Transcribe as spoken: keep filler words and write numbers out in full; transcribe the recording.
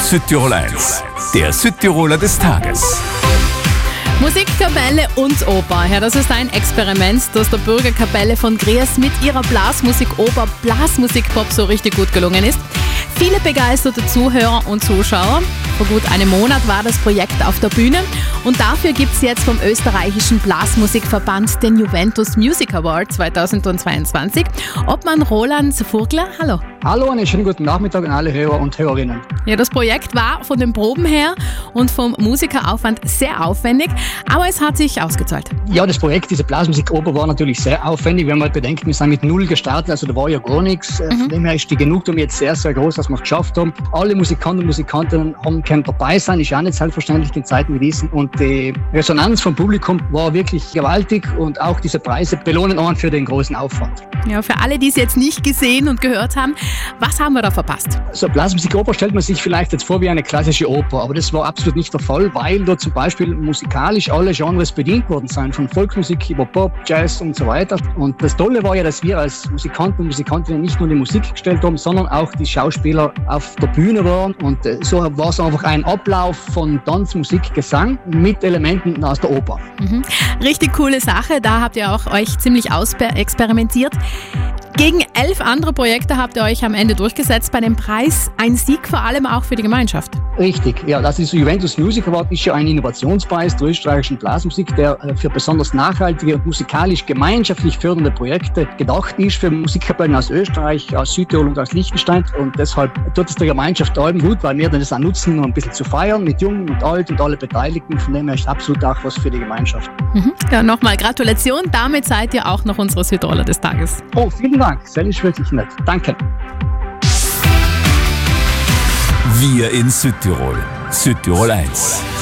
Südtirol eins, der Südtiroler des Tages. Musikkapelle und Oper. Ja, das ist ein Experiment, das der Bürgerkapelle von Gries mit ihrer Blasmusik-Oper Blasmusik Pop so richtig gut gelungen ist. Viele begeisterte Zuhörer und Zuschauer. Vor gut einem Monat war das Projekt auf der Bühne und dafür gibt es jetzt vom österreichischen Blasmusikverband den Juventus Music Award zweitausendzweiundzwanzig. Obmann Roland Furgler, hallo. Hallo, einen schönen guten Nachmittag an alle Hörer und Hörerinnen. Ja, das Projekt war von den Proben her und vom Musikeraufwand sehr aufwendig, aber es hat sich ausgezahlt. Ja, das Projekt, diese Blasmusik-Oper, war natürlich sehr aufwendig. Wenn man bedenkt, wir sind mit null gestartet, also da war ja gar nichts. Mhm. Von dem her ist die Genugtuung jetzt sehr, sehr groß, dass wir es geschafft haben. Alle Musikanten und Musikantinnen haben können dabei sein, ist auch nicht selbstverständlich in Zeiten wie diesen. Und die Resonanz vom Publikum war wirklich gewaltig und auch diese Preise belohnen einen für den großen Aufwand. Ja, für alle, die es jetzt nicht gesehen und gehört haben, was haben wir da verpasst? So eine Blasmusik-Oper stellt man sich vielleicht jetzt vor wie eine klassische Oper, aber das war absolut nicht der Fall, weil da zum Beispiel musikalisch alle Genres bedient worden sind, von Volksmusik über Pop, Jazz und so weiter. Und das Tolle war ja, dass wir als Musikanten und Musikantinnen nicht nur die Musik gestellt haben, sondern auch die Schauspieler auf der Bühne waren. Und so war es einfach ein Ablauf von Tanz, Musik, Gesang mit Elementen aus der Oper. Mhm. Richtig coole Sache, da habt ihr auch euch ziemlich ausexperimentiert. Gegen elf andere Projekte habt ihr euch am Ende durchgesetzt bei dem Preis. Ein Sieg vor allem auch für die Gemeinschaft. Richtig, ja, das ist Juventus Music Award, ist ja ein Innovationspreis der österreichischen Blasmusik, der für besonders nachhaltige und musikalisch gemeinschaftlich fördernde Projekte gedacht ist für Musikkapellen aus Österreich, aus Südtirol und aus Liechtenstein. Und deshalb tut es der Gemeinschaft allem gut, weil wir das auch nutzen, um ein bisschen zu feiern mit Jung und Alt und alle Beteiligten. Von dem her ist absolut auch was für die Gemeinschaft. Mhm. Ja, nochmal Gratulation, damit seid ihr auch noch unsere Südtiroler des Tages. Oh, vielen Dank, das ist wirklich nett. Danke. Wir in Südtirol. Südtirol eins.